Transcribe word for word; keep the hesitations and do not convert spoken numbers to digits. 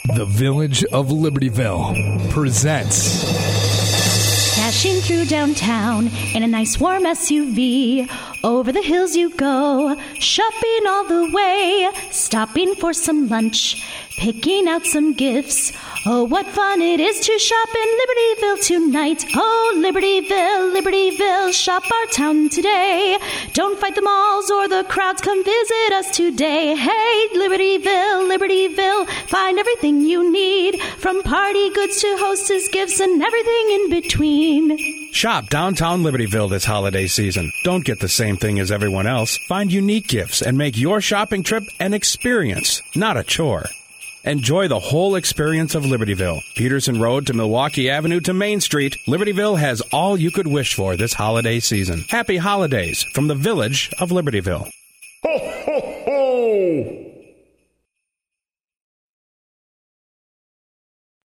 The Village of Libertyville presents. Dashing through downtown in a nice warm S U V. Over the hills you go, shopping all the way. Stopping for some lunch, picking out some gifts. Oh, what fun it is to shop in Libertyville tonight. Oh, Libertyville, Libertyville, shop our town today. Don't fight the malls or the crowds, come visit us today. Hey, Libertyville, Libertyville, find everything you need. From party goods to hostess gifts and everything in between. Shop downtown Libertyville this holiday season. Don't get the same thing as everyone else. Find unique gifts and make your shopping trip an experience, not a chore. Enjoy the whole experience of Libertyville. Peterson Road to Milwaukee Avenue to Main Street. Libertyville has all you could wish for this holiday season. Happy holidays from the Village of Libertyville.